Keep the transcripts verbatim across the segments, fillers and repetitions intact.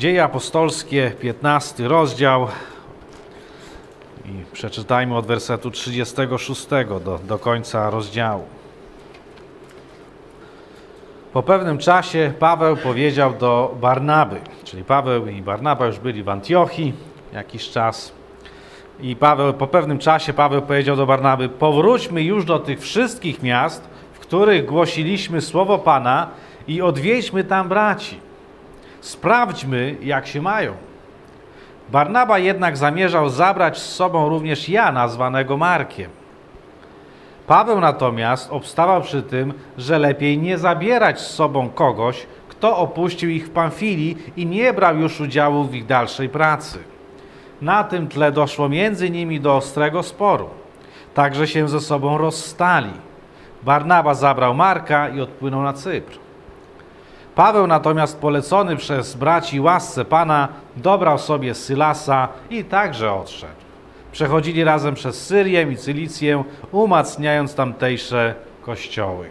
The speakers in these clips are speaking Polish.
Dzieje apostolskie, piętnasty rozdział i przeczytajmy od wersetu trzydziestego szóstego do, do końca rozdziału. Po pewnym czasie Paweł powiedział do Barnaby, czyli Paweł i Barnaba już byli w Antiochii jakiś czas i Paweł, po pewnym czasie Paweł powiedział do Barnaby: powróćmy już do tych wszystkich miast, w których głosiliśmy słowo Pana i odwiedźmy tam braci. Sprawdźmy, jak się mają. Barnaba jednak zamierzał zabrać z sobą również Jana, zwanego Markiem. Paweł natomiast obstawał przy tym, że lepiej nie zabierać z sobą kogoś, kto opuścił ich w Pamfilii i nie brał już udziału w ich dalszej pracy. Na tym tle doszło między nimi do ostrego sporu. Także się ze sobą rozstali. Barnaba zabrał Marka i odpłynął na Cypr. Paweł natomiast, polecony przez braci łasce Pana, dobrał sobie Sylasa i także odszedł. Przechodzili razem przez Syrię i Cylicję, umacniając tamtejsze kościoły.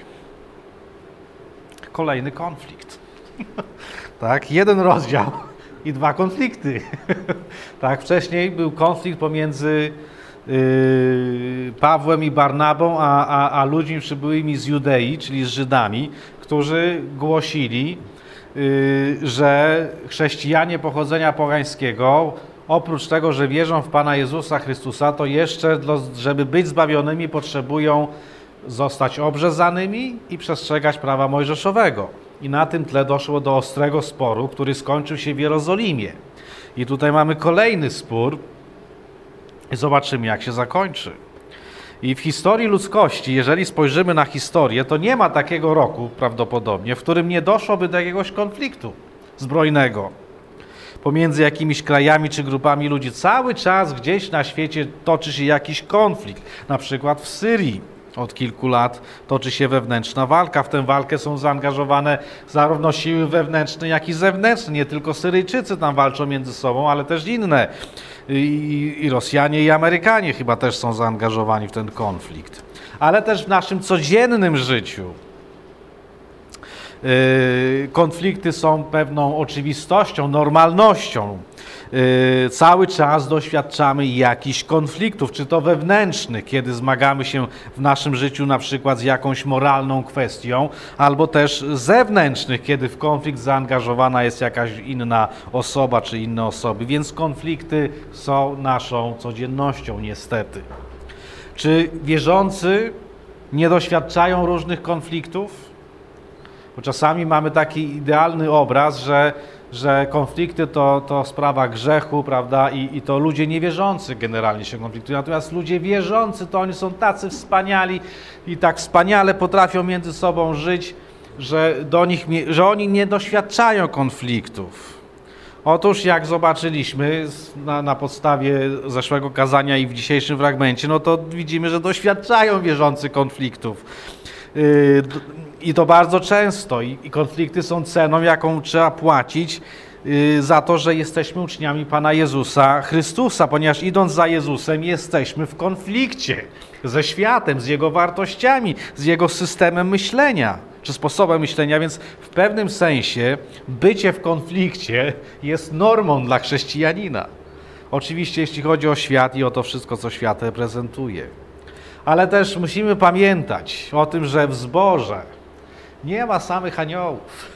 Kolejny konflikt. Tak, jeden rozdział i dwa konflikty. Tak, wcześniej był konflikt pomiędzy yy, Pawłem i Barnabą, a, a, a ludźmi przybyłymi z Judei, czyli z Żydami, którzy głosili, yy, że chrześcijanie pochodzenia pogańskiego, oprócz tego, że wierzą w Pana Jezusa Chrystusa, to jeszcze, żeby być zbawionymi, potrzebują zostać obrzezanymi i przestrzegać prawa mojżeszowego. I na tym tle doszło do ostrego sporu, który skończył się w Jerozolimie. I tutaj mamy kolejny spór i zobaczymy, jak się zakończy. I w historii ludzkości, jeżeli spojrzymy na historię, to nie ma takiego roku prawdopodobnie, w którym nie doszłoby do jakiegoś konfliktu zbrojnego pomiędzy jakimiś krajami czy grupami ludzi. Cały czas gdzieś na świecie toczy się jakiś konflikt. Na przykład w Syrii od kilku lat toczy się wewnętrzna walka. W tę walkę są zaangażowane zarówno siły wewnętrzne, jak i zewnętrzne. Nie tylko Syryjczycy tam walczą między sobą, ale też inne. I, i Rosjanie, i Amerykanie chyba też są zaangażowani w ten konflikt. Ale też w naszym codziennym życiu konflikty są pewną oczywistością, normalnością. Cały czas doświadczamy jakichś konfliktów, czy to wewnętrznych, kiedy zmagamy się w naszym życiu na przykład z jakąś moralną kwestią, albo też zewnętrznych, kiedy w konflikt zaangażowana jest jakaś inna osoba, czy inne osoby. Więc konflikty są naszą codziennością, niestety. Czy wierzący nie doświadczają różnych konfliktów? Bo czasami mamy taki idealny obraz, że, że konflikty to, to sprawa grzechu, prawda? I, I to ludzie niewierzący generalnie się konfliktują. Natomiast ludzie wierzący to oni są tacy wspaniali i tak wspaniale potrafią między sobą żyć, że, do nich, że oni nie doświadczają konfliktów. Otóż jak zobaczyliśmy na, na podstawie zeszłego kazania i w dzisiejszym fragmencie, no to widzimy, że doświadczają wierzący konfliktów. Yy, I to bardzo często. I, I konflikty są ceną, jaką trzeba płacić yy, za to, że jesteśmy uczniami Pana Jezusa Chrystusa, ponieważ idąc za Jezusem jesteśmy w konflikcie ze światem, z Jego wartościami, z Jego systemem myślenia, czy sposobem myślenia, więc w pewnym sensie bycie w konflikcie jest normą dla chrześcijanina. Oczywiście jeśli chodzi o świat i o to wszystko, co świat reprezentuje. Ale też musimy pamiętać o tym, że w zborze nie ma samych aniołów.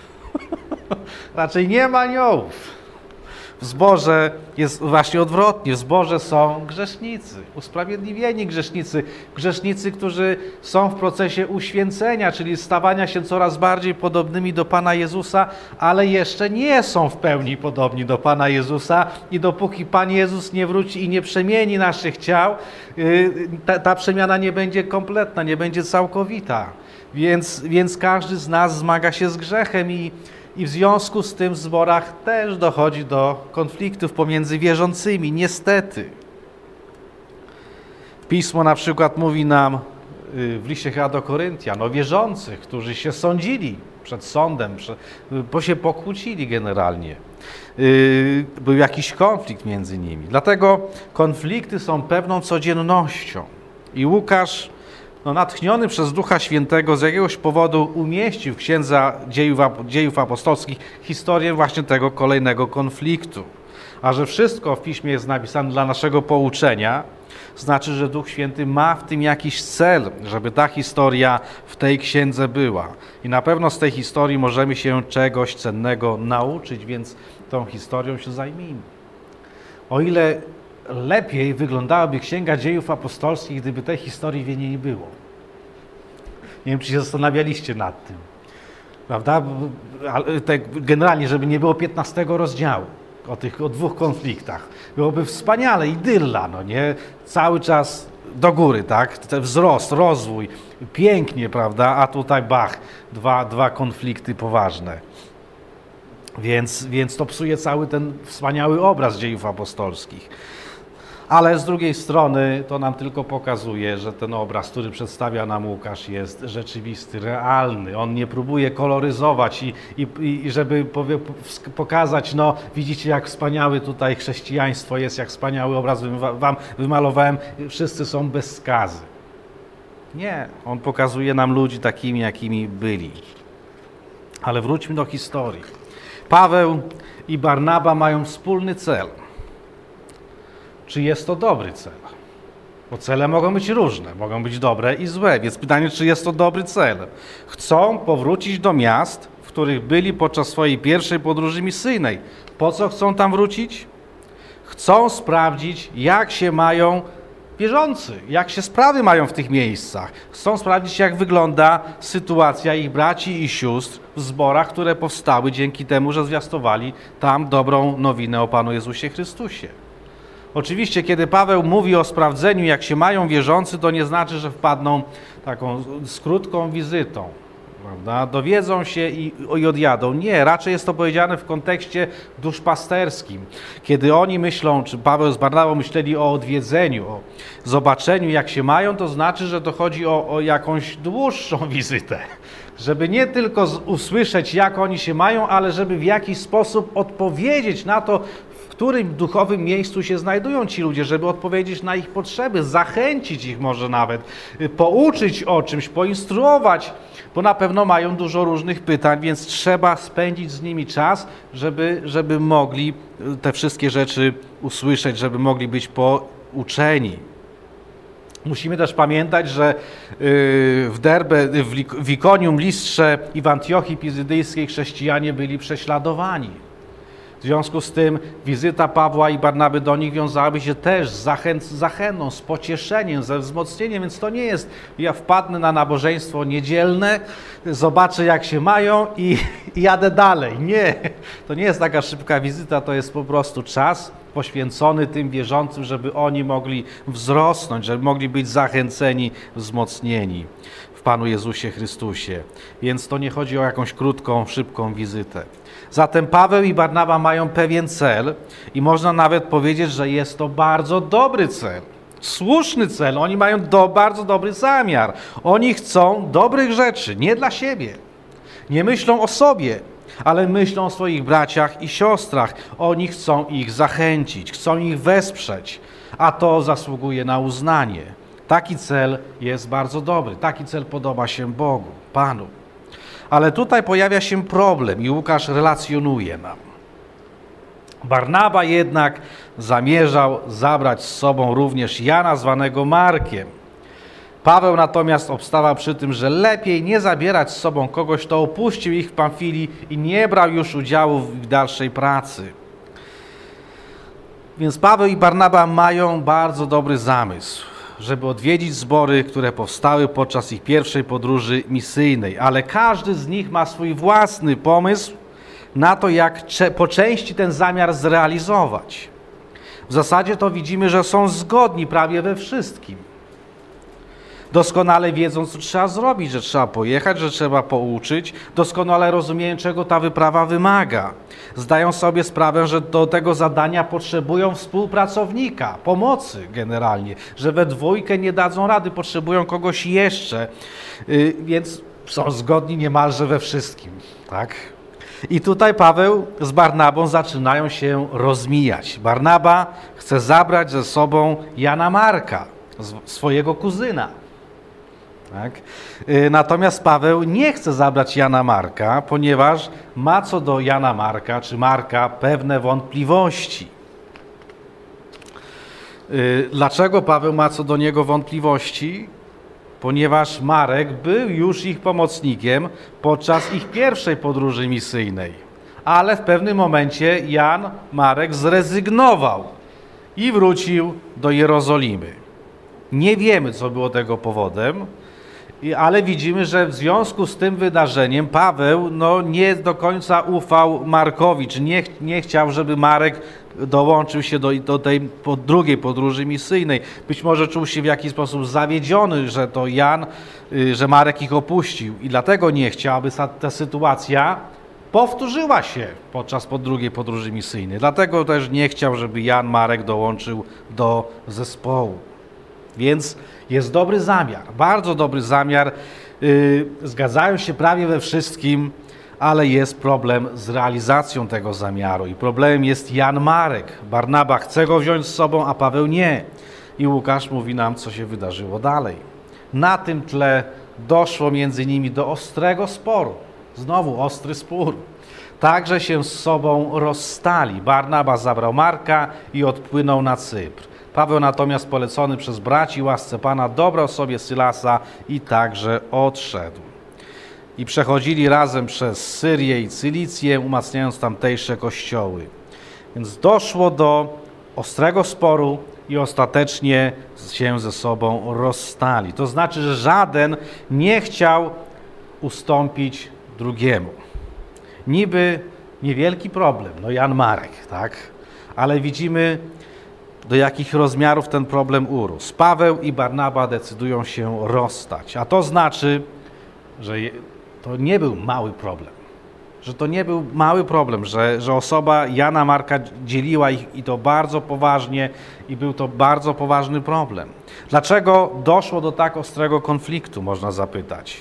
Raczej nie ma aniołów. W zborze jest właśnie odwrotnie. W zborze są grzesznicy, usprawiedliwieni grzesznicy. Grzesznicy, którzy są w procesie uświęcenia, czyli stawania się coraz bardziej podobnymi do Pana Jezusa, ale jeszcze nie są w pełni podobni do Pana Jezusa i dopóki Pan Jezus nie wróci i nie przemieni naszych ciał, ta, ta przemiana nie będzie kompletna, nie będzie całkowita. Więc, więc każdy z nas zmaga się z grzechem i I w związku z tym w zborach też dochodzi do konfliktów pomiędzy wierzącymi, niestety. Pismo na przykład mówi nam w liście chyba do Koryntian o wierzących, którzy się sądzili przed sądem, bo się pokłócili generalnie. Był jakiś konflikt między nimi. Dlatego konflikty są pewną codziennością. I Łukasz no, natchniony przez Ducha Świętego z jakiegoś powodu umieścił w Księdze Dziejów, Dziejów Apostolskich historię właśnie tego kolejnego konfliktu. A że wszystko w Piśmie jest napisane dla naszego pouczenia, znaczy, że Duch Święty ma w tym jakiś cel, żeby ta historia w tej księdze była. I na pewno z tej historii możemy się czegoś cennego nauczyć, więc tą historią się zajmijmy. O ile lepiej wyglądałaby Księga Dziejów Apostolskich, gdyby tej historii w niej nie było. Nie wiem, czy się zastanawialiście nad tym. Prawda? Ale tak generalnie, żeby nie było piętnastego rozdziału o tych o dwóch konfliktach. Byłoby wspaniale, idylla, no nie? Cały czas do góry, tak? Ten wzrost, rozwój, pięknie, prawda? A tutaj bach, dwa, dwa konflikty poważne. Więc, więc to psuje cały ten wspaniały obraz dziejów apostolskich. Ale z drugiej strony to nam tylko pokazuje, że ten obraz, który przedstawia nam Łukasz, jest rzeczywisty, realny. On nie próbuje koloryzować i, i, i żeby powie, pokazać, no widzicie, jak wspaniały tutaj chrześcijaństwo jest, jak wspaniały obraz wam wymalowałem, wszyscy są bez skazy. Nie, on pokazuje nam ludzi takimi, jakimi byli. Ale wróćmy do historii. Paweł i Barnaba mają wspólny cel. Czy jest to dobry cel? Bo cele mogą być różne, mogą być dobre i złe, więc pytanie, czy jest to dobry cel? Chcą powrócić do miast, w których byli podczas swojej pierwszej podróży misyjnej. Po co chcą tam wrócić? Chcą sprawdzić, jak się mają wierzący, jak się sprawy mają w tych miejscach. Chcą sprawdzić, jak wygląda sytuacja ich braci i sióstr w zborach, które powstały dzięki temu, że zwiastowali tam dobrą nowinę o Panu Jezusie Chrystusie. Oczywiście, kiedy Paweł mówi o sprawdzeniu, jak się mają wierzący, to nie znaczy, że wpadną taką z krótką wizytą, prawda? Dowiedzą się i, i odjadą. Nie, raczej jest to powiedziane w kontekście duszpasterskim. Kiedy oni myślą, czy Paweł z Barnabą myśleli o odwiedzeniu, o zobaczeniu, jak się mają, to znaczy, że to chodzi o, o jakąś dłuższą wizytę. Żeby nie tylko z, usłyszeć, jak oni się mają, ale żeby w jakiś sposób odpowiedzieć na to, w którym duchowym miejscu się znajdują ci ludzie, żeby odpowiedzieć na ich potrzeby, zachęcić ich może nawet, pouczyć o czymś, poinstruować, bo na pewno mają dużo różnych pytań, więc trzeba spędzić z nimi czas, żeby, żeby mogli te wszystkie rzeczy usłyszeć, żeby mogli być pouczeni. Musimy też pamiętać, że w Derbe, w Ikonium, Listrze i w Antiochii Pizydyjskiej chrześcijanie byli prześladowani. W związku z tym wizyta Pawła i Barnaby do nich wiązałaby się też z zachęt, zachętą, z pocieszeniem, ze wzmocnieniem, więc to nie jest, ja wpadnę na nabożeństwo niedzielne, zobaczę, jak się mają i, i jadę dalej. Nie, to nie jest taka szybka wizyta, to jest po prostu czas poświęcony tym wierzącym, żeby oni mogli wzrosnąć, żeby mogli być zachęceni, wzmocnieni w Panu Jezusie Chrystusie. Więc to nie chodzi o jakąś krótką, szybką wizytę. Zatem Paweł i Barnaba mają pewien cel i można nawet powiedzieć, że jest to bardzo dobry cel, słuszny cel. Oni mają do, bardzo dobry zamiar. Oni chcą dobrych rzeczy, nie dla siebie. Nie myślą o sobie, ale myślą o swoich braciach i siostrach. Oni chcą ich zachęcić, chcą ich wesprzeć, a to zasługuje na uznanie. Taki cel jest bardzo dobry, taki cel podoba się Bogu, Panu. Ale tutaj pojawia się problem i Łukasz relacjonuje nam. Barnaba jednak zamierzał zabrać z sobą również Jana, zwanego Markiem. Paweł natomiast obstawał przy tym, że lepiej nie zabierać z sobą kogoś, kto opuścił ich w Pamfilii i nie brał już udziału w dalszej pracy. Więc Paweł i Barnaba mają bardzo dobry zamysł, żeby odwiedzić zbory, które powstały podczas ich pierwszej podróży misyjnej. Ale każdy z nich ma swój własny pomysł na to, jak po części ten zamiar zrealizować. W zasadzie to widzimy, że są zgodni prawie we wszystkim. Doskonale wiedzą, co trzeba zrobić, że trzeba pojechać, że trzeba pouczyć. Doskonale rozumieją, czego ta wyprawa wymaga. Zdają sobie sprawę, że do tego zadania potrzebują współpracownika, pomocy generalnie, że we dwójkę nie dadzą rady, potrzebują kogoś jeszcze, yy, więc są zgodni niemalże we wszystkim, tak? I tutaj Paweł z Barnabą zaczynają się rozmijać. Barnaba chce zabrać ze sobą Jana Marka, swojego kuzyna. Tak? Natomiast Paweł nie chce zabrać Jana Marka, ponieważ ma co do Jana Marka, czy Marka, pewne wątpliwości. Dlaczego Paweł ma co do niego wątpliwości? Ponieważ Marek był już ich pomocnikiem podczas ich pierwszej podróży misyjnej. Ale w pewnym momencie Jan Marek zrezygnował i wrócił do Jerozolimy. Nie wiemy, co było tego powodem, ale widzimy, że w związku z tym wydarzeniem Paweł no, nie do końca ufał Markowi, czy nie, nie chciał, żeby Marek dołączył się do, do tej po drugiej podróży misyjnej. Być może czuł się w jakiś sposób zawiedziony, że to Jan, że Marek ich opuścił i dlatego nie chciał, aby ta, ta sytuacja powtórzyła się podczas po drugiej podróży misyjnej. Dlatego też nie chciał, żeby Jan Marek dołączył do zespołu. Więc jest dobry zamiar, bardzo dobry zamiar. Yy, zgadzają się prawie we wszystkim, ale jest problem z realizacją tego zamiaru. I problemem jest Jan Marek. Barnaba chce go wziąć z sobą, a Paweł nie. I Łukasz mówi nam, co się wydarzyło dalej. Na tym tle doszło między nimi do ostrego sporu. Znowu ostry spór. Także się z sobą rozstali. Barnaba zabrał Marka i odpłynął na Cypr. Paweł natomiast, polecony przez braci łasce Pana, dobrał sobie Sylasa i także odszedł. I przechodzili razem przez Syrię i Cylicję, umacniając tamtejsze kościoły. Więc doszło do ostrego sporu i ostatecznie się ze sobą rozstali. To znaczy, że żaden nie chciał ustąpić drugiemu. Niby niewielki problem, no Jan Marek, tak? Ale widzimy, do jakich rozmiarów ten problem urósł. Paweł i Barnaba decydują się rozstać, a to znaczy, że to nie był mały problem. Że to nie był mały problem, że, że osoba Jana Marka dzieliła ich i to bardzo poważnie i był to bardzo poważny problem. Dlaczego doszło do tak ostrego konfliktu, można zapytać?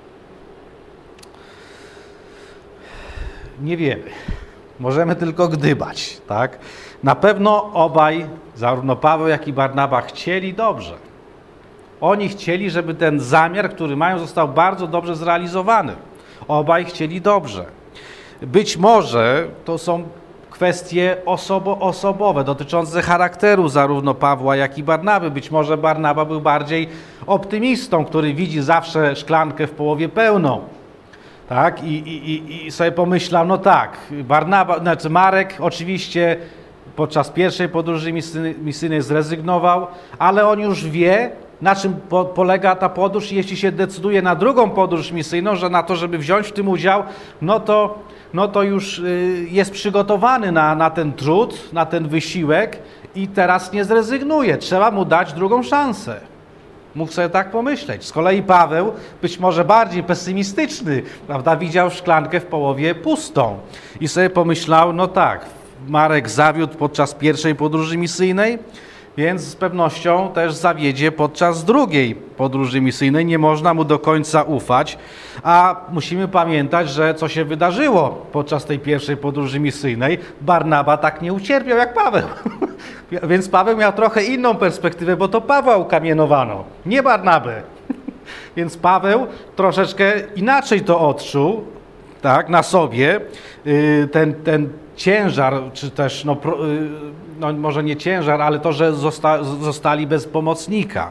Nie wiemy. Możemy tylko gdybać, tak? Na pewno obaj, zarówno Paweł, jak i Barnaba, chcieli dobrze. Oni chcieli, żeby ten zamiar, który mają, został bardzo dobrze zrealizowany. Obaj chcieli dobrze. Być może to są kwestie osobo osobowe, dotyczące charakteru zarówno Pawła, jak i Barnaby. Być może Barnaba był bardziej optymistą, który widzi zawsze szklankę w połowie pełną. Tak? I, i, i sobie pomyślał, no tak, Barnaba, znaczy Marek oczywiście podczas pierwszej podróży misyjnej zrezygnował, ale on już wie, na czym po, polega ta podróż i jeśli się decyduje na drugą podróż misyjną, że na to, żeby wziąć w tym udział, no to, no to już y, jest przygotowany na, na ten trud, na ten wysiłek i teraz nie zrezygnuje. Trzeba mu dać drugą szansę. Mógł sobie tak pomyśleć. Z kolei Paweł, być może bardziej pesymistyczny, prawda, widział szklankę w połowie pustą i sobie pomyślał, no tak, Marek zawiódł podczas pierwszej podróży misyjnej, więc z pewnością też zawiedzie podczas drugiej podróży misyjnej. Nie można mu do końca ufać, a musimy pamiętać, że co się wydarzyło podczas tej pierwszej podróży misyjnej, Barnaba tak nie ucierpiał jak Paweł. Więc Paweł miał trochę inną perspektywę, bo to Pawła ukamienowano, nie Barnabę. Więc Paweł troszeczkę inaczej to odczuł, tak, na sobie, ten, ten ciężar, czy też, no, no może nie ciężar, ale to, że zosta, zostali bez pomocnika.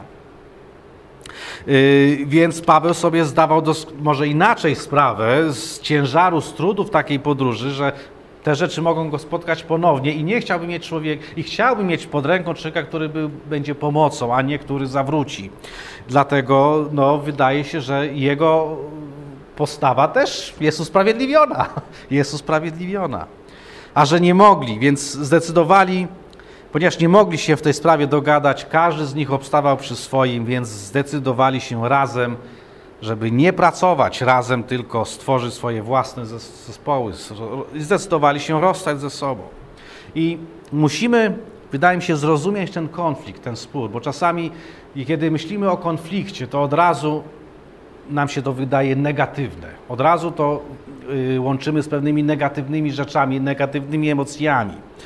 Yy, więc Paweł sobie zdawał dos- może inaczej sprawę z ciężaru, z trudów takiej podróży, że te rzeczy mogą go spotkać ponownie i nie chciałby mieć człowiek, i chciałby mieć pod ręką człowieka, który był, będzie pomocą, a nie który zawróci. Dlatego no, wydaje się, że jego postawa też jest usprawiedliwiona. Jest usprawiedliwiona. A że nie mogli, więc zdecydowali, ponieważ nie mogli się w tej sprawie dogadać, każdy z nich obstawał przy swoim, więc zdecydowali się razem, żeby nie pracować razem, tylko stworzyć swoje własne zespoły. Zdecydowali się rozstać ze sobą. I musimy, wydaje mi się, zrozumieć ten konflikt, ten spór, bo czasami, kiedy myślimy o konflikcie, to od razu nam się to wydaje negatywne. Od razu to y, łączymy z pewnymi negatywnymi rzeczami, negatywnymi emocjami.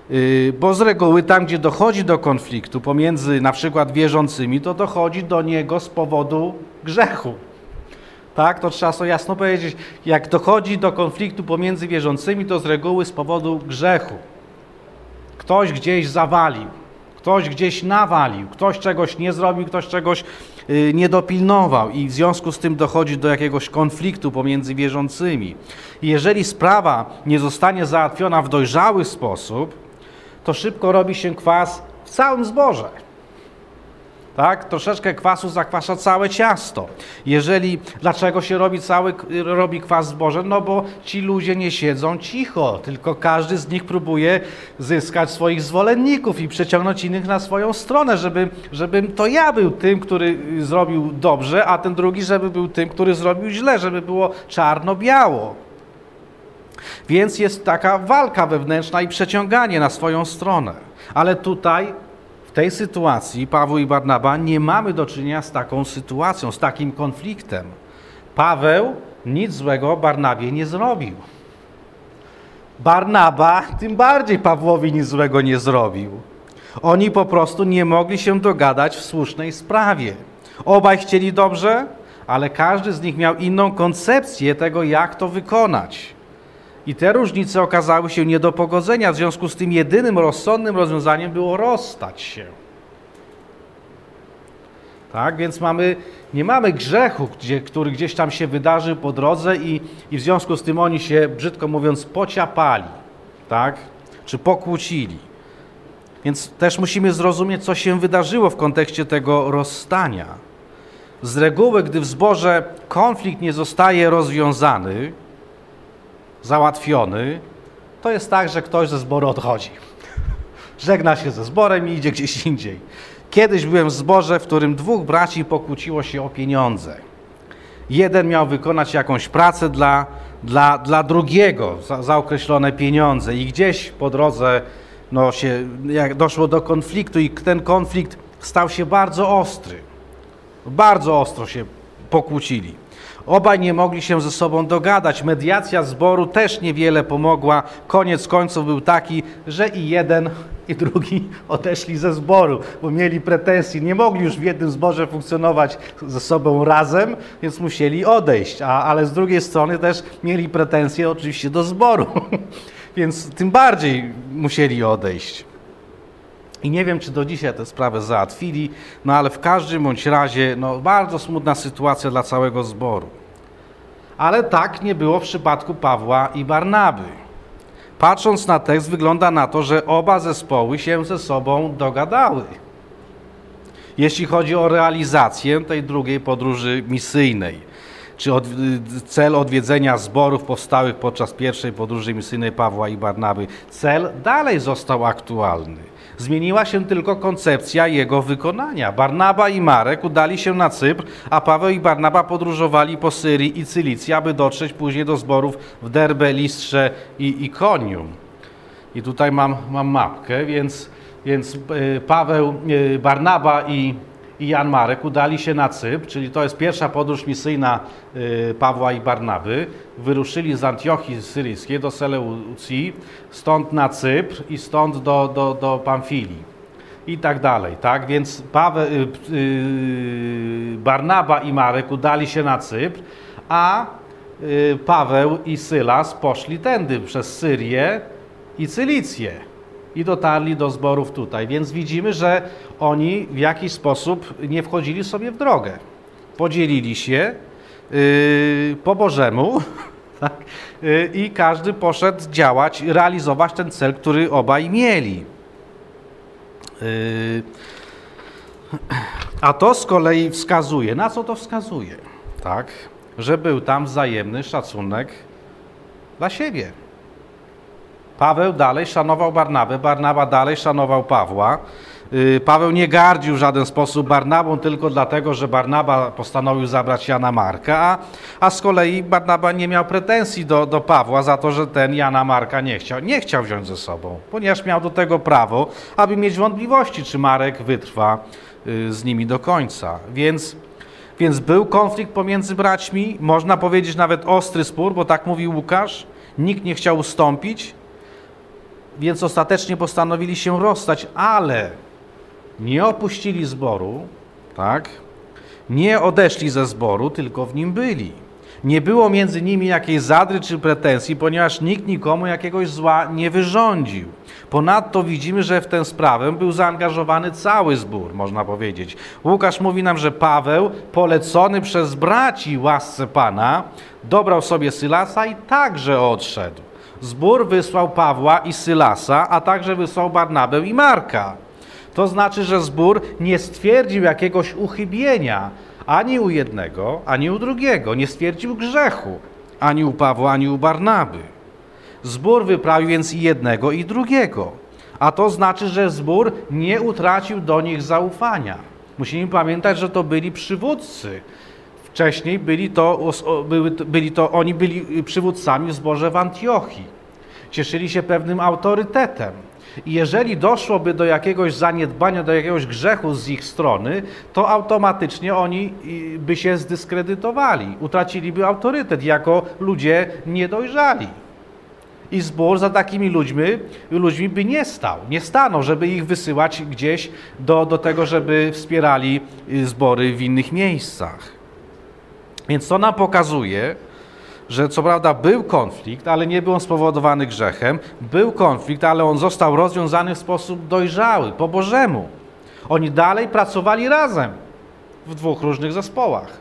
Yy, bo z reguły tam, gdzie dochodzi do konfliktu pomiędzy na przykład wierzącymi, to dochodzi do niego z powodu grzechu. Tak, to trzeba sobie jasno powiedzieć. Jak dochodzi do konfliktu pomiędzy wierzącymi, to z reguły z powodu grzechu. Ktoś gdzieś zawalił, ktoś gdzieś nawalił, ktoś czegoś nie zrobił, ktoś czegoś yy, nie dopilnował i w związku z tym dochodzi do jakiegoś konfliktu pomiędzy wierzącymi. I jeżeli sprawa nie zostanie załatwiona w dojrzały sposób, to szybko robi się kwas w całym zborze. Tak? Troszeczkę kwasu zakwasza całe ciasto. Jeżeli, dlaczego się robi cały robi kwas w zborze? No bo ci ludzie nie siedzą cicho, tylko każdy z nich próbuje zyskać swoich zwolenników i przeciągnąć innych na swoją stronę, żeby, żebym to ja był tym, który zrobił dobrze, a ten drugi, żeby był tym, który zrobił źle, żeby było czarno-biało. Więc jest taka walka wewnętrzna i przeciąganie na swoją stronę. Ale tutaj, w tej sytuacji, Paweł i Barnaba, nie mamy do czynienia z taką sytuacją, z takim konfliktem. Paweł nic złego Barnabie nie zrobił. Barnaba tym bardziej Pawłowi nic złego nie zrobił. Oni po prostu nie mogli się dogadać w słusznej sprawie. Obaj chcieli dobrze, ale każdy z nich miał inną koncepcję tego, jak to wykonać. I te różnice okazały się nie do pogodzenia, w związku z tym jedynym rozsądnym rozwiązaniem było rozstać się. Tak, więc mamy, nie mamy grzechu, gdzie, który gdzieś tam się wydarzył po drodze i, i w związku z tym oni się, brzydko mówiąc, pociapali, tak, czy pokłócili. Więc też musimy zrozumieć, co się wydarzyło w kontekście tego rozstania. Z reguły, gdy w zborze konflikt nie zostaje rozwiązany, załatwiony, to jest tak, że ktoś ze zboru odchodzi. Żegna się ze zborem i idzie gdzieś indziej. Kiedyś byłem w zborze, w którym dwóch braci pokłóciło się o pieniądze. Jeden miał wykonać jakąś pracę dla, dla, dla drugiego za, za określone pieniądze i gdzieś po drodze no, się, jak doszło do konfliktu i ten konflikt stał się bardzo ostry. Bardzo ostro się pokłócili. Obaj nie mogli się ze sobą dogadać. Mediacja zboru też niewiele pomogła. Koniec końców był taki, że i jeden, i drugi odeszli ze zboru, bo mieli pretensje. Nie mogli już w jednym zborze funkcjonować ze sobą razem, więc musieli odejść. A, ale z drugiej strony też mieli pretensje oczywiście do zboru, więc tym bardziej musieli odejść. I nie wiem, czy do dzisiaj tę sprawę załatwili, no ale w każdym bądź razie no, bardzo smutna sytuacja dla całego zboru. Ale tak nie było w przypadku Pawła i Barnaby. Patrząc na tekst, wygląda na to, że oba zespoły się ze sobą dogadały. Jeśli chodzi o realizację tej drugiej podróży misyjnej, czy od, cel odwiedzenia zborów powstałych podczas pierwszej podróży misyjnej Pawła i Barnaby, cel dalej został aktualny. Zmieniła się tylko koncepcja jego wykonania. Barnaba i Marek udali się na Cypr, a Paweł i Barnaba podróżowali po Syrii i Cylicji, aby dotrzeć później do zborów w Derbe, Listrze i Ikonium. I tutaj mam, mam mapkę, więc, więc Paweł, Barnaba i, i Jan Marek udali się na Cypr, czyli to jest pierwsza podróż misyjna Pawła i Barnaby. Wyruszyli z Antiochii Syryjskiej do Seleucji, stąd na Cypr i stąd do, do, do Pamfilii i tak dalej. Tak? Więc Paweł, yy, Barnaba i Marek udali się na Cypr, a yy, Paweł i Sylas poszli tędy przez Syrię i Cylicję i dotarli do zborów tutaj. Więc widzimy, że oni w jakiś sposób nie wchodzili sobie w drogę. Podzielili się Yy, po Bożemu, tak? Yy, i każdy poszedł działać, realizować ten cel, który obaj mieli. Yy, a to z kolei wskazuje, na co to wskazuje? Tak? Że był tam wzajemny szacunek dla siebie. Paweł dalej szanował Barnabę, Barnaba dalej szanował Pawła. Paweł nie gardził w żaden sposób Barnabą tylko dlatego, że Barnaba postanowił zabrać Jana Marka, a, a z kolei Barnaba nie miał pretensji do, do Pawła za to, że ten Jana Marka nie chciał, nie chciał wziąć ze sobą, ponieważ miał do tego prawo, aby mieć wątpliwości, czy Marek wytrwa z nimi do końca. Więc, więc był konflikt pomiędzy braćmi, można powiedzieć nawet ostry spór, bo tak mówił Łukasz, nikt nie chciał ustąpić, więc ostatecznie postanowili się rozstać, ale nie opuścili zboru, tak? Nie odeszli ze zboru, tylko w nim byli. Nie było między nimi jakiejś zadry czy pretensji, ponieważ nikt nikomu jakiegoś zła nie wyrządził. Ponadto widzimy, że w tę sprawę był zaangażowany cały zbór, można powiedzieć. Łukasz mówi nam, że Paweł, polecony przez braci łasce Pana, dobrał sobie Sylasa i także odszedł. Zbór wysłał Pawła i Sylasa, a także wysłał Barnabę i Marka. To znaczy, że zbór nie stwierdził jakiegoś uchybienia ani u jednego, ani u drugiego. Nie stwierdził grzechu ani u Pawła, ani u Barnaby. Zbór wyprawił więc i jednego, i drugiego. A to znaczy, że zbór nie utracił do nich zaufania. Musimy pamiętać, że to byli przywódcy. Wcześniej byli to, byli, byli to oni byli przywódcami w zborze w Antiochii. Cieszyli się pewnym autorytetem. I jeżeli doszłoby do jakiegoś zaniedbania, do jakiegoś grzechu z ich strony, to automatycznie oni by się zdyskredytowali, utraciliby autorytet jako ludzie niedojrzali. I zbór za takimi ludźmi, ludźmi by nie stał, nie stanął, żeby ich wysyłać gdzieś do, do tego, żeby wspierali zbory w innych miejscach. Więc to nam pokazuje, że co prawda był konflikt, ale nie był on spowodowany grzechem. Był konflikt, ale on został rozwiązany w sposób dojrzały, po Bożemu. Oni dalej pracowali razem w dwóch różnych zespołach.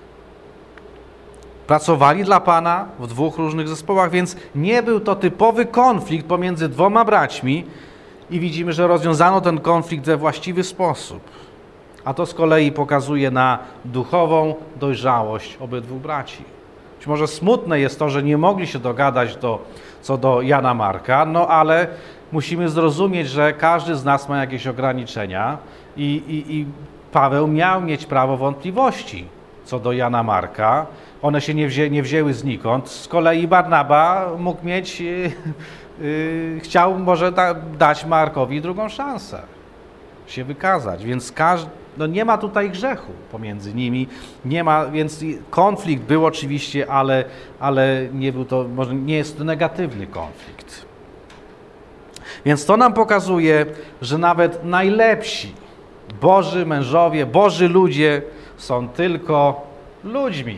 Pracowali dla Pana w dwóch różnych zespołach, więc nie był to typowy konflikt pomiędzy dwoma braćmi i widzimy, że rozwiązano ten konflikt we właściwy sposób. A to z kolei pokazuje na duchową dojrzałość obydwu braci. Być może smutne jest to, że nie mogli się dogadać do, co do Jana Marka, no ale musimy zrozumieć, że każdy z nas ma jakieś ograniczenia i, i, i Paweł miał mieć prawo wątpliwości co do Jana Marka. One się nie, wzię, nie wzięły znikąd. Z kolei Barnaba mógł mieć, yy, yy, chciał może da, dać Markowi drugą szansę, się wykazać, więc każdy, no nie ma tutaj grzechu pomiędzy nimi, nie ma, więc konflikt był oczywiście, ale, ale nie był to, może nie jest to negatywny konflikt. Więc to nam pokazuje, że nawet najlepsi Boży mężowie, Boży ludzie są tylko ludźmi.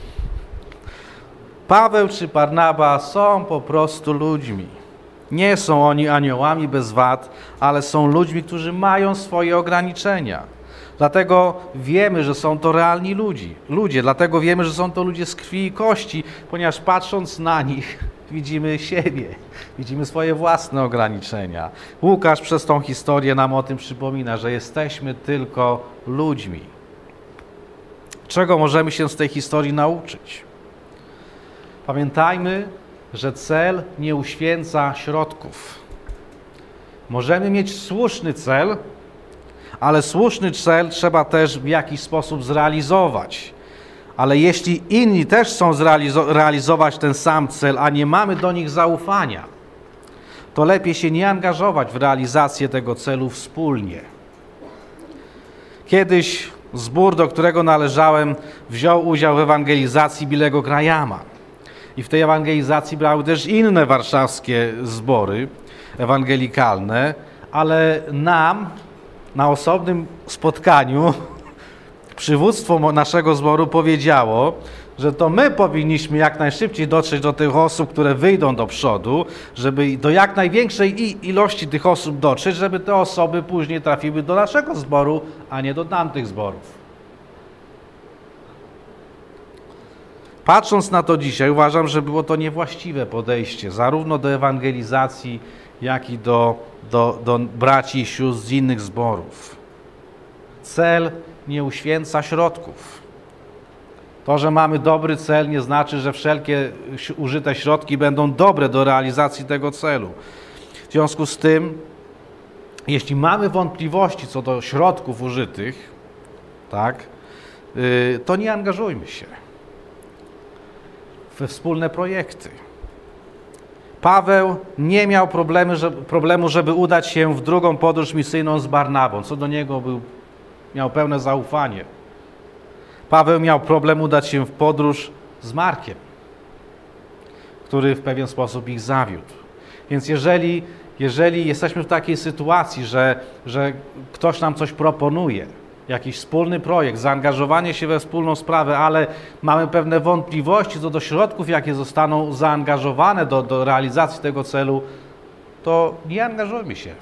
Paweł czy Barnaba są po prostu ludźmi. Nie są oni aniołami bez wad, ale są ludźmi, którzy mają swoje ograniczenia. Dlatego wiemy, że są to realni ludzi, ludzie. Dlatego wiemy, że są to ludzie z krwi i kości, ponieważ patrząc na nich widzimy siebie, widzimy swoje własne ograniczenia. Łukasz przez tą historię nam o tym przypomina, że jesteśmy tylko ludźmi. Czego możemy się z tej historii nauczyć? Pamiętajmy, że cel nie uświęca środków. Możemy mieć słuszny cel, ale słuszny cel trzeba też w jakiś sposób zrealizować. Ale jeśli inni też chcą zrealizo- realizować ten sam cel, a nie mamy do nich zaufania, to lepiej się nie angażować w realizację tego celu wspólnie. Kiedyś zbór, do którego należałem, wziął udział w ewangelizacji Bilego Grahama. I w tej ewangelizacji brały też inne warszawskie zbory ewangelikalne, ale nam na osobnym spotkaniu przywództwo naszego zboru powiedziało, że to my powinniśmy jak najszybciej dotrzeć do tych osób, które wyjdą do przodu, żeby do jak największej ilości tych osób dotrzeć, żeby te osoby później trafiły do naszego zboru, a nie do tamtych zborów. Patrząc na to dzisiaj, uważam, że było to niewłaściwe podejście, zarówno do ewangelizacji, jak i do, do, do braci i sióstr z innych zborów. Cel nie uświęca środków. To, że mamy dobry cel, nie znaczy, że wszelkie użyte środki będą dobre do realizacji tego celu. W związku z tym, jeśli mamy wątpliwości co do środków użytych, tak, to nie angażujmy się we wspólne projekty. Paweł nie miał problemu, żeby, problemu, żeby udać się w drugą podróż misyjną z Barnabą. Co do niego był, miał pełne zaufanie. Paweł miał problem udać się w podróż z Markiem, który w pewien sposób ich zawiódł. Więc jeżeli Jeżeli jesteśmy w takiej sytuacji, że, że ktoś nam coś proponuje, jakiś wspólny projekt, zaangażowanie się we wspólną sprawę, ale mamy pewne wątpliwości co do środków, jakie zostaną zaangażowane do, do realizacji tego celu, to nie angażujmy się.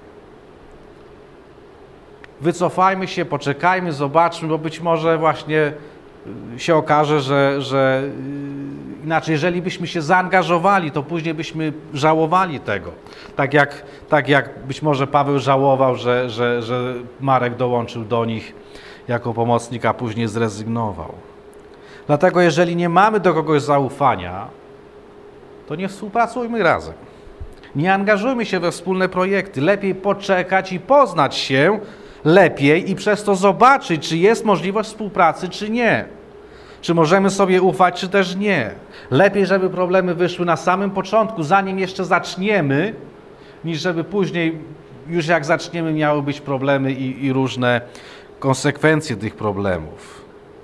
Wycofajmy się, poczekajmy, zobaczmy, bo być może właśnie się okaże, że, że inaczej, jeżeli byśmy się zaangażowali, to później byśmy żałowali tego. Tak jak, tak jak być może Paweł żałował, że, że, że Marek dołączył do nich jako pomocnik, a później zrezygnował. Dlatego jeżeli nie mamy do kogoś zaufania, to nie współpracujmy razem. Nie angażujmy się we wspólne projekty. Lepiej poczekać i poznać się lepiej i przez to zobaczyć, czy jest możliwość współpracy, czy nie. Czy możemy sobie ufać, czy też nie. Lepiej, żeby problemy wyszły na samym początku, zanim jeszcze zaczniemy, niż żeby później, już jak zaczniemy, miały być problemy i, i różne konsekwencje tych problemów.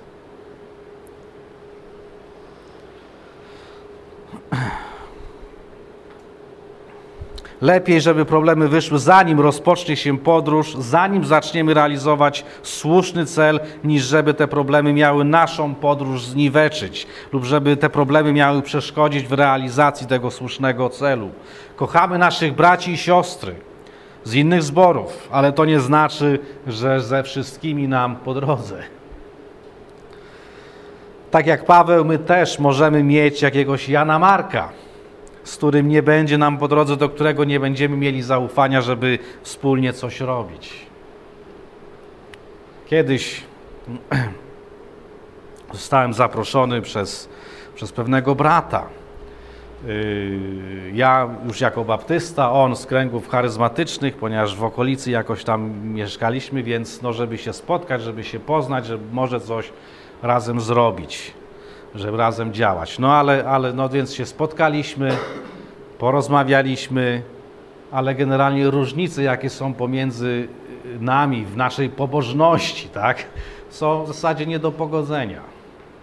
Lepiej, żeby problemy wyszły, zanim rozpocznie się podróż, zanim zaczniemy realizować słuszny cel, niż żeby te problemy miały naszą podróż zniweczyć lub żeby te problemy miały przeszkodzić w realizacji tego słusznego celu. Kochamy naszych braci i siostry z innych zborów, ale to nie znaczy, że ze wszystkimi nam po drodze. Tak jak Paweł, my też możemy mieć jakiegoś Jana Marka, z którym nie będzie nam po drodze, do którego nie będziemy mieli zaufania, żeby wspólnie coś robić. Kiedyś zostałem zaproszony przez, przez pewnego brata. Ja już jako baptysta, on z kręgów charyzmatycznych, ponieważ w okolicy jakoś tam mieszkaliśmy, więc no, żeby się spotkać, żeby się poznać, żeby może coś razem zrobić, żeby razem działać. No ale, ale no więc się spotkaliśmy, porozmawialiśmy, ale generalnie różnice, jakie są pomiędzy nami w naszej pobożności, tak, są w zasadzie nie do pogodzenia.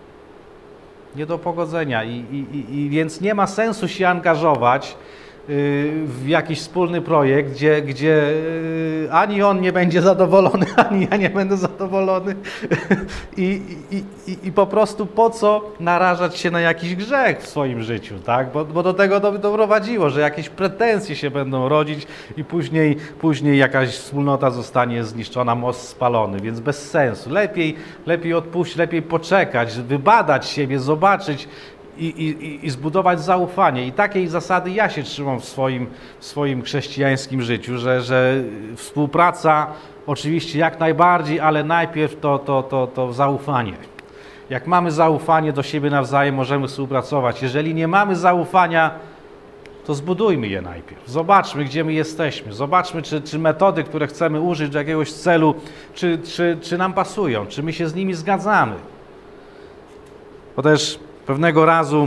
Nie do pogodzenia i, i, i więc nie ma sensu się angażować w jakiś wspólny projekt, gdzie, gdzie ani on nie będzie zadowolony, ani ja nie będę zadowolony I, i, i, i po prostu po co narażać się na jakiś grzech w swoim życiu, tak? Bo, bo do tego to doprowadziło, że jakieś pretensje się będą rodzić i później, później jakaś wspólnota zostanie zniszczona, most spalony, więc bez sensu. Lepiej, lepiej odpuścić, lepiej poczekać, wybadać siebie, zobaczyć, I, i, i zbudować zaufanie. I takiej zasady ja się trzymam w swoim, w swoim chrześcijańskim życiu, że, że współpraca oczywiście jak najbardziej, ale najpierw to, to, to, to zaufanie. Jak mamy zaufanie do siebie nawzajem, możemy współpracować. Jeżeli nie mamy zaufania, to zbudujmy je najpierw. Zobaczmy, gdzie my jesteśmy. Zobaczmy, czy, czy metody, które chcemy użyć do jakiegoś celu, czy, czy, czy nam pasują, czy my się z nimi zgadzamy. Bo też pewnego razu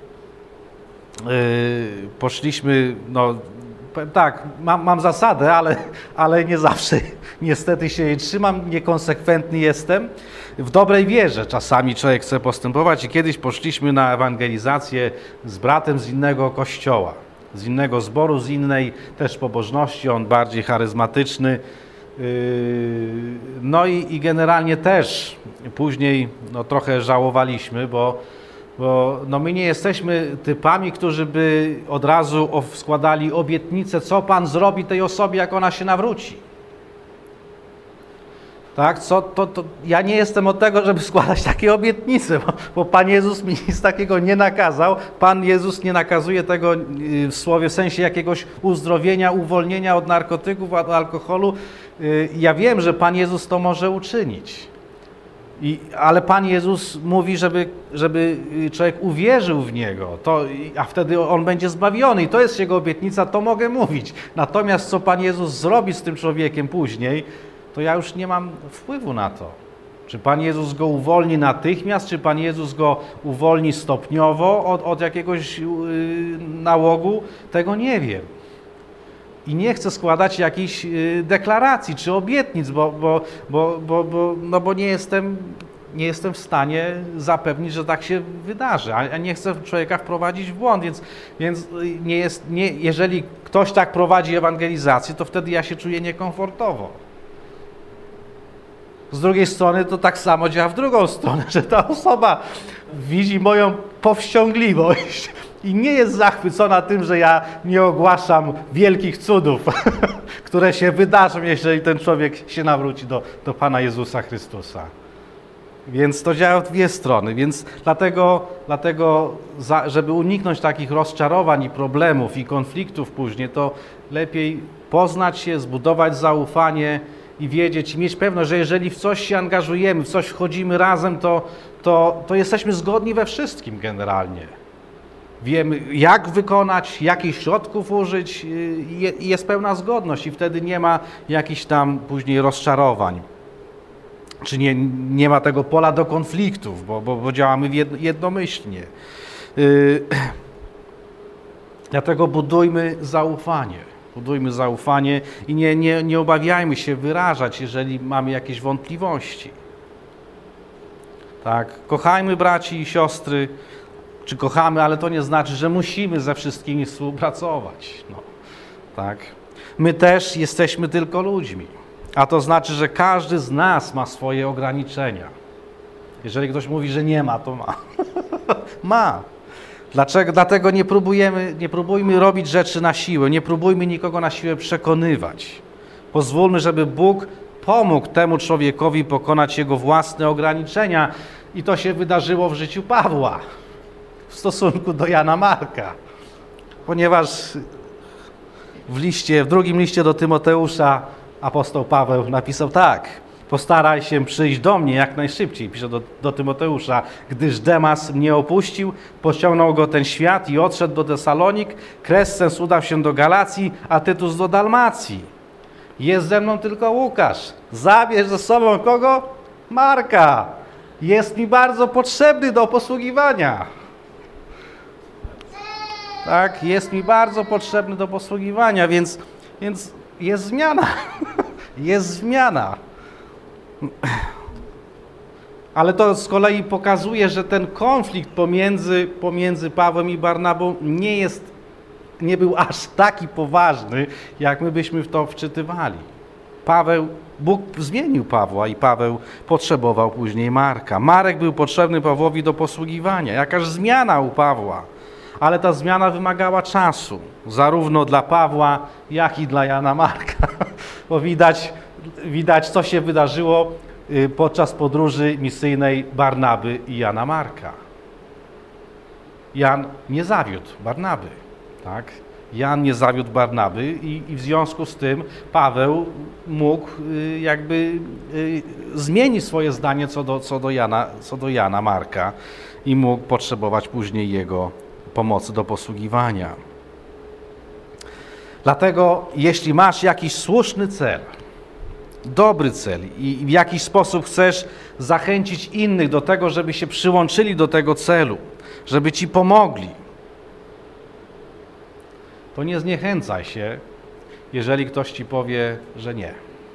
yy, poszliśmy, no tak, mam, mam zasadę, ale, ale nie zawsze niestety się jej trzymam, niekonsekwentny jestem. W dobrej wierze czasami człowiek chce postępować i kiedyś poszliśmy na ewangelizację z bratem z innego kościoła, z innego zboru, z innej też pobożności, on bardziej charyzmatyczny. Yy, no i, i generalnie też później no, trochę żałowaliśmy, bo Bo no my nie jesteśmy typami, którzy by od razu składali obietnicę, co Pan zrobi tej osobie, jak ona się nawróci. Tak? Co, to, to, ja nie jestem od tego, żeby składać takie obietnice, bo, bo Pan Jezus mi nic takiego nie nakazał. Pan Jezus nie nakazuje tego w słowie, w sensie jakiegoś uzdrowienia, uwolnienia od narkotyków, od alkoholu. Ja wiem, że Pan Jezus to może uczynić. I, ale Pan Jezus mówi, żeby, żeby człowiek uwierzył w Niego, to, a wtedy on będzie zbawiony. I to jest Jego obietnica, to mogę mówić. Natomiast co Pan Jezus zrobi z tym człowiekiem później, to ja już nie mam wpływu na to. Czy Pan Jezus go uwolni natychmiast, czy Pan Jezus go uwolni stopniowo od, od jakiegoś yy, nałogu, tego nie wiem. I nie chcę składać jakichś deklaracji czy obietnic, bo, bo, bo, bo, bo, no bo nie jestem, nie jestem w stanie zapewnić, że tak się wydarzy, a nie chcę człowieka wprowadzić w błąd, więc, więc nie jest, nie, jeżeli ktoś tak prowadzi ewangelizację, to wtedy ja się czuję niekomfortowo. Z drugiej strony to tak samo działa w drugą stronę, że ta osoba widzi moją powściągliwość i nie jest zachwycona tym, że ja nie ogłaszam wielkich cudów, które się wydarzą, jeżeli ten człowiek się nawróci do, do Pana Jezusa Chrystusa. Więc to działa w dwie strony, więc dlatego, dlatego za, żeby uniknąć takich rozczarowań i problemów i konfliktów później, to lepiej poznać się, zbudować zaufanie i wiedzieć, i mieć pewność, że jeżeli w coś się angażujemy, w coś wchodzimy razem, to, to, to jesteśmy zgodni we wszystkim generalnie. Wiemy, jak wykonać, jakich środków użyć i jest pełna zgodność i wtedy nie ma jakichś tam później rozczarowań. Czy nie, nie ma tego pola do konfliktów, bo, bo, bo działamy jednomyślnie. Yy, dlatego budujmy zaufanie. Budujmy zaufanie i nie, nie, nie obawiajmy się wyrażać, jeżeli mamy jakieś wątpliwości. Tak, kochajmy braci i siostry, czy kochamy, ale to nie znaczy, że musimy ze wszystkimi współpracować. No, tak. My też jesteśmy tylko ludźmi, a to znaczy, że każdy z nas ma swoje ograniczenia. Jeżeli ktoś mówi, że nie ma, to ma. Ma. Dlaczego? Dlatego nie próbujemy, nie próbujmy robić rzeczy na siłę, nie próbujmy nikogo na siłę przekonywać. Pozwólmy, żeby Bóg pomógł temu człowiekowi pokonać jego własne ograniczenia i to się wydarzyło w życiu Pawła w stosunku do Jana Marka. Ponieważ w liście, w drugim liście do Tymoteusza apostoł Paweł napisał tak: postaraj się przyjść do mnie jak najszybciej, pisze do, do Tymoteusza, gdyż Demas mnie opuścił, pociągnął go ten świat i odszedł do Tesalonik, Krescens udał się do Galacji, a Tytus do Dalmacji. Jest ze mną tylko Łukasz. Zabierz ze sobą kogo? Marka. Jest mi bardzo potrzebny do posługiwania. Tak, jest mi bardzo potrzebny do posługiwania, więc, więc jest zmiana. Jest zmiana. Ale to z kolei pokazuje, że ten konflikt pomiędzy, pomiędzy Pawłem i Barnabą nie jest, nie był aż taki poważny, jak my byśmy w to wczytywali. Paweł, Bóg zmienił Pawła i Paweł potrzebował później Marka. Marek był potrzebny Pawłowi do posługiwania. Jakaż zmiana u Pawła. Ale ta zmiana wymagała czasu, zarówno dla Pawła, jak i dla Jana Marka. Bo widać, widać, co się wydarzyło podczas podróży misyjnej Barnaby i Jana Marka. Jan nie zawiódł Barnaby, tak? Jan nie zawiódł Barnaby i, i w związku z tym Paweł mógł y, jakby y, zmienić swoje zdanie co do, co do Jana, co do Jana Marka i mógł potrzebować później jego pomocy do posługiwania. Dlatego jeśli masz jakiś słuszny cel, dobry cel i w jakiś sposób chcesz zachęcić innych do tego, żeby się przyłączyli do tego celu, żeby ci pomogli, to nie zniechęcaj się, jeżeli ktoś ci powie, że nie.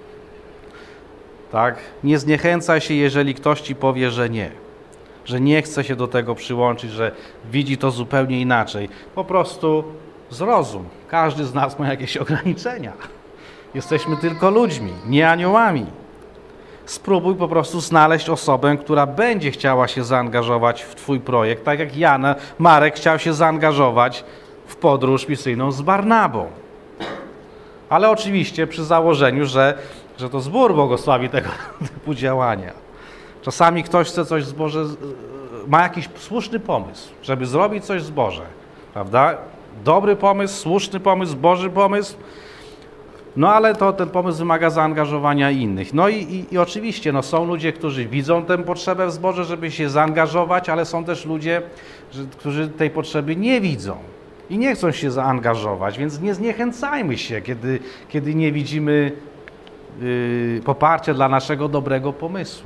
Tak? Nie zniechęcaj się, jeżeli ktoś ci powie, że nie. Że nie chce się do tego przyłączyć, że widzi to zupełnie inaczej. Po prostu zrozum. Każdy z nas ma jakieś ograniczenia. Jesteśmy tylko ludźmi, nie aniołami. Spróbuj po prostu znaleźć osobę, która będzie chciała się zaangażować w twój projekt, tak jak Jan, Marek chciał się zaangażować w podróż misyjną z Barnabą. Ale oczywiście przy założeniu, że, że to zbór błogosławi tego typu działania. Czasami ktoś chce coś zboże, ma jakiś słuszny pomysł, żeby zrobić coś zboże, prawda? Dobry pomysł, słuszny pomysł, Boży pomysł, no ale to ten pomysł wymaga zaangażowania innych. No i, i, i oczywiście no, są ludzie, którzy widzą tę potrzebę w zborze, żeby się zaangażować, ale są też ludzie, że, którzy tej potrzeby nie widzą i nie chcą się zaangażować, więc nie zniechęcajmy się, kiedy, kiedy nie widzimy yy, poparcia dla naszego dobrego pomysłu.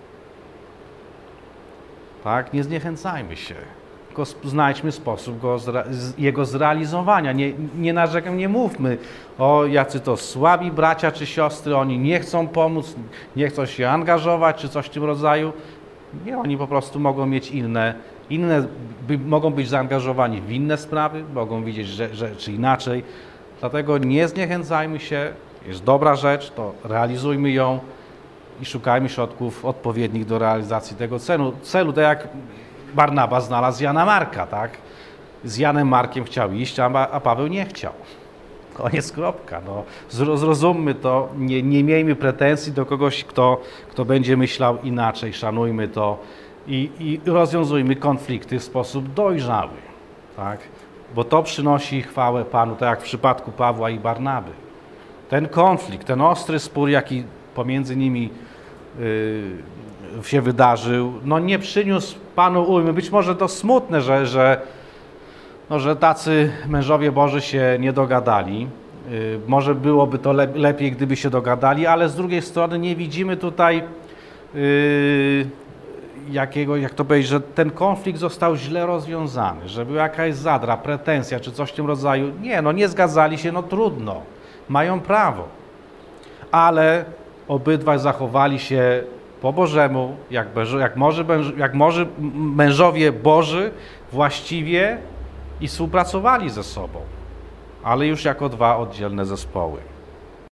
Tak? Nie zniechęcajmy się, tylko znajdźmy sposób go zre, jego zrealizowania. Nie, nie narzekam, nie mówmy o jacy to słabi bracia czy siostry, oni nie chcą pomóc, nie chcą się angażować, czy coś w tym rodzaju. Nie, oni po prostu mogą mieć inne, inne by, mogą być zaangażowani w inne sprawy, mogą widzieć rzeczy inaczej. Dlatego nie zniechęcajmy się, jest dobra rzecz, to realizujmy ją i szukajmy środków odpowiednich do realizacji tego celu. celu tak jak Barnaba znalazł Jana Marka, tak? Z Janem Markiem chciał iść, a, a Paweł nie chciał. Koniec, kropka. No, zrozummy to, nie, nie miejmy pretensji do kogoś, kto, kto będzie myślał inaczej, szanujmy to i, i rozwiązujmy konflikty w sposób dojrzały, tak? Bo to przynosi chwałę Panu, tak jak w przypadku Pawła i Barnaby. Ten konflikt, ten ostry spór, jaki pomiędzy nimi yy, się wydarzył, no nie przyniósł Panu ujmy. Być może to smutne, że, że No, że tacy mężowie Boży się nie dogadali. Yy, może byłoby to le lepiej, gdyby się dogadali, ale z drugiej strony nie widzimy tutaj yy, jakiego, jak to powiedzieć, że ten konflikt został źle rozwiązany, że była jakaś zadra, pretensja czy coś w tym rodzaju. Nie, no nie zgadzali się, no trudno, mają prawo. Ale obydwaj zachowali się po Bożemu, jak, jak, może, jak może mężowie Boży właściwie i współpracowali ze sobą, ale już jako dwa oddzielne zespoły.